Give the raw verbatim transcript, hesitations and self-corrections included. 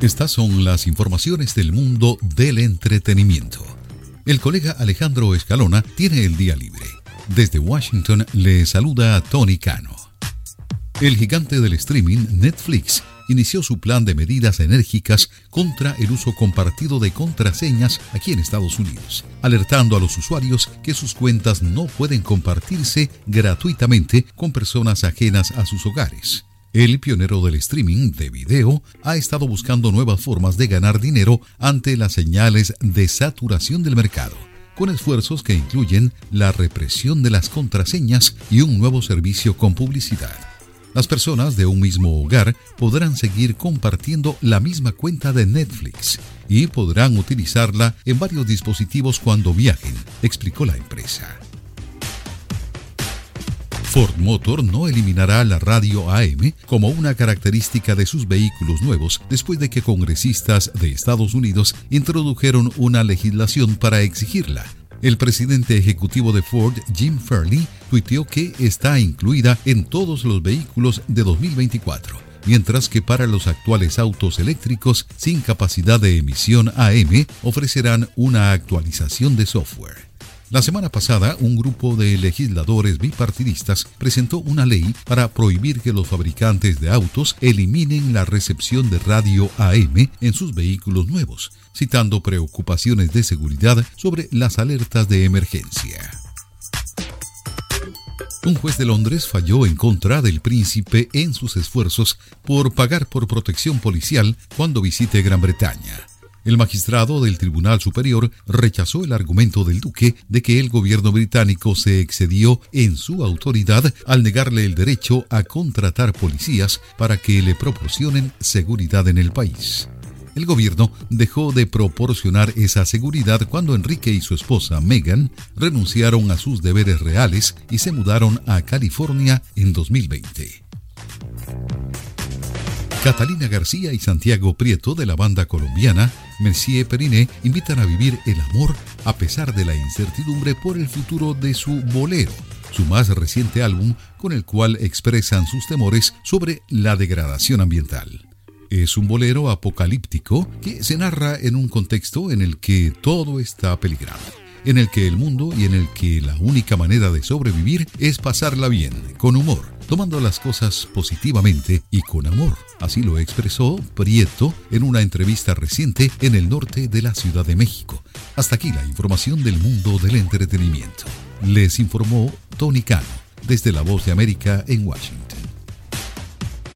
Estas son las informaciones del mundo del entretenimiento. El colega Alejandro Escalona tiene el día libre. Desde Washington le saluda Tony Cano. El gigante del streaming, Netflix, inició su plan de medidas enérgicas contra el uso compartido de contraseñas aquí en Estados Unidos, alertando a los usuarios que sus cuentas no pueden compartirse gratuitamente con personas ajenas a sus hogares. El pionero del streaming de video ha estado buscando nuevas formas de ganar dinero ante las señales de saturación del mercado, con esfuerzos que incluyen la represión de las contraseñas y un nuevo servicio con publicidad. Las personas de un mismo hogar podrán seguir compartiendo la misma cuenta de Netflix y podrán utilizarla en varios dispositivos cuando viajen, explicó la empresa. Ford Motor no eliminará la radio A M como una característica de sus vehículos nuevos después de que congresistas de Estados Unidos introdujeron una legislación para exigirla. El presidente ejecutivo de Ford, Jim Farley, tuiteó que está incluida en todos los vehículos de dos mil veinticuatro, mientras que para los actuales autos eléctricos sin capacidad de emisión A M ofrecerán una actualización de software. La semana pasada, un grupo de legisladores bipartidistas presentó una ley para prohibir que los fabricantes de autos eliminen la recepción de radio A M en sus vehículos nuevos, citando preocupaciones de seguridad sobre las alertas de emergencia. Un juez de Londres falló en contra del príncipe en sus esfuerzos por pagar por protección policial cuando visite Gran Bretaña. El magistrado del Tribunal Superior rechazó el argumento del duque de que el gobierno británico se excedió en su autoridad al negarle el derecho a contratar policías para que le proporcionen seguridad en el país. El gobierno dejó de proporcionar esa seguridad cuando Enrique y su esposa Meghan renunciaron a sus deberes reales y se mudaron a California en dos mil veinte. Catalina García y Santiago Prieto de la banda colombiana Messier Periné invitan a vivir el amor a pesar de la incertidumbre por el futuro de su Bolero, su más reciente álbum con el cual expresan sus temores sobre la degradación ambiental. Es un bolero apocalíptico que se narra en un contexto en el que todo está peligrando, en el que el mundo y en el que la única manera de sobrevivir es pasarla bien, con humor, tomando las cosas positivamente y con amor. Así lo expresó Prieto en una entrevista reciente en el norte de la Ciudad de México. Hasta aquí la información del mundo del entretenimiento. Les informó Tony Cano, desde La Voz de América en Washington.